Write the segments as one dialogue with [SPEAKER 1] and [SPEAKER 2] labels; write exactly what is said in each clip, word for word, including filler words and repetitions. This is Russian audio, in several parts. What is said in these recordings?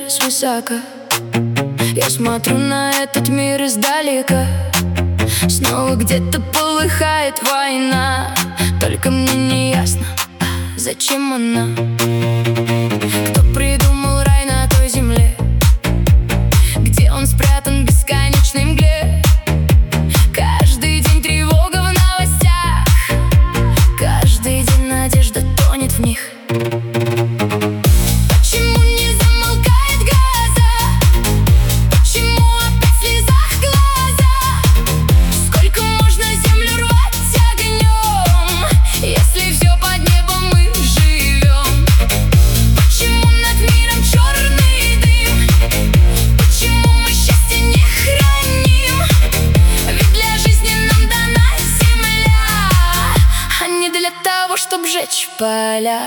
[SPEAKER 1] свысока. Я смотрю на этот мир издалека. Снова где-то полыхает война. Только мне не ясно, зачем она. Кто придумал рай на той земле, где он спрятан в бесконечной мгле? Каждый день тревога в новостях, каждый день надежда тонет в них. Почему не замолкает гроза? Почему опять в слезах глаза? Сколько можно землю рвать огнем, если все под небом мы живем? Почему над миром черный дым? Почему мы счастье не храним? Ведь для жизни нам дана земля, а не для того, чтобы жечь поля.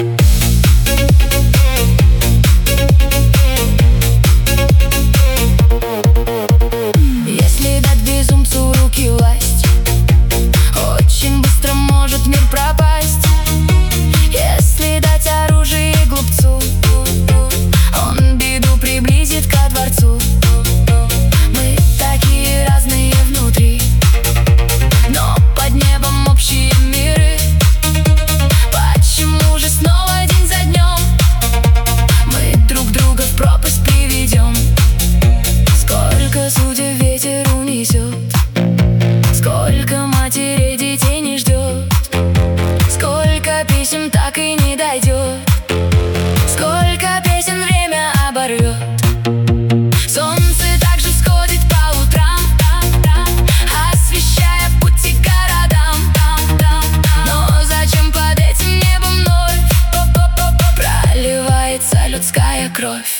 [SPEAKER 1] Если дать безумцу в руки власть, очень быстро может мир пропасть. Если дать оружие глупцу, он беду приблизит ко дворцу. Мы такие разные внутри, но под небом общие миры. Почему же снова день за днем мы друг друга в пропасть приведем? Сколько судеб ветер унесет, сколько матерей детей не ждет, сколько писем так и не дойдет, сколько песен время оборвет. Солнце также всходит по утрам, освещая пути городам. Но зачем под этим небом вновь проливается людская кровь?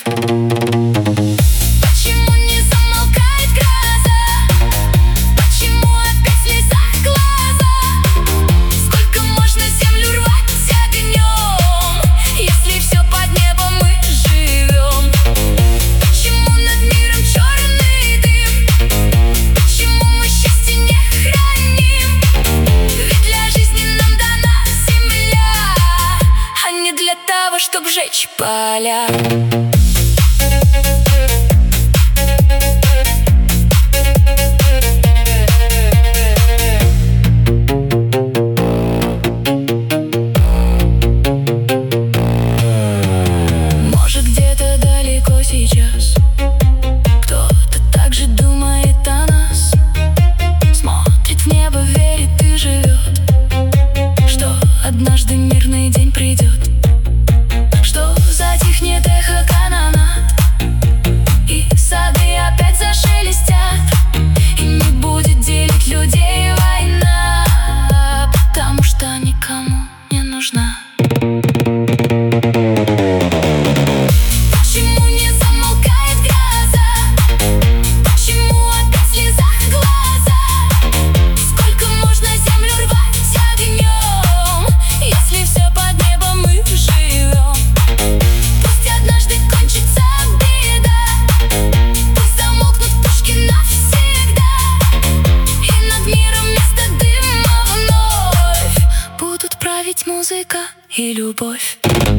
[SPEAKER 1] Почему не замолкает гроза? Почему опять в слезах глаза? Сколько можно землю рвать огнем, если все под небом мы живем? Почему над миром черный дым? Почему мы счастье не храним? Ведь для жизни нам дана земля, а не для того, чтобы жечь поля. Может, где-то далеко сейчас кто-то так же думает о нас, смотрит в небо, верит и живет, что однажды мирный день придет, что затихнет эхо канонат, и сады опять зашелестят, и не будет делить людей война, потому что никому не нужна. Почему не замолкает гроза? Почему опять в слезах глаза? Сколько можно землю рвать огнем, если все под небом мы живем? Пусть однажды кончится беда, пусть замолкнут пушки навсегда, и над миром вместо дыма вновь будут править музыка и любовь.